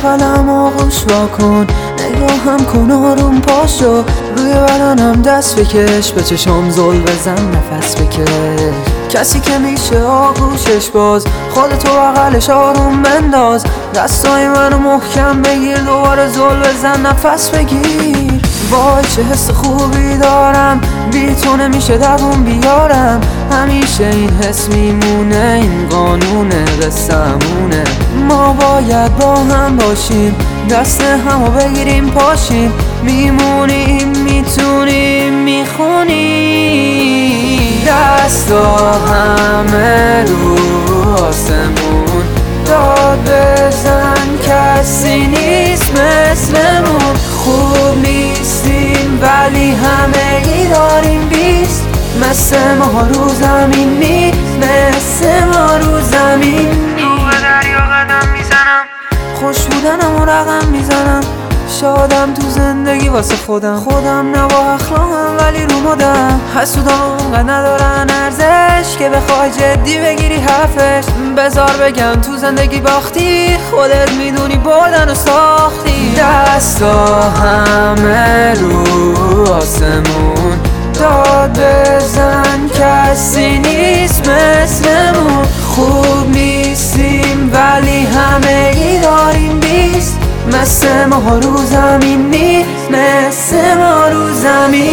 بغلم آغوش واکن، نگاهم کن آروم پاشو، روی بدنم دست بکش، به چشم زل بزن نفس بکش. کسی که میشه آغوشش باز، خودتو بغلش آروم بنداز، دستای منو محکم بگیر، دوباره زل بزن نفس بگیر. وای چه حس خوبی دارم، بی تو نمیشه دووم بیارم، همیشه این حس میمونه، این قانونه قصه‌مونه. ما باید با هم باشیم، دست همو بگیریم پاشیم، میمونیم میتونیم میخونیم. دستا همه رو آسمون، داد بزن کسی نیست مثلمون. خوب نیستیم ولی همگی داریم بیست، مثل ما رو زمین نیست، مثل ما رو زمین نیست. رو به دریا قدم میزنم، خوش بودنم و رقم میزنم، شادم تو زندگی واسه خودم نه با اخلاقم ولی رو مدم. حسودام اونقدر ندارن ارزش که بخوای جدی بگیری حرفش. بذار بگم تو زندگی باختی، خودت میدونی بردن و ساختی. دستا همه رو آسمون، داد بزن کسی نیست مثلمون. خوب نیستیم ولی همگی داریم بیست، مثل ما رو زمین نیست، مثل ما رو زمین.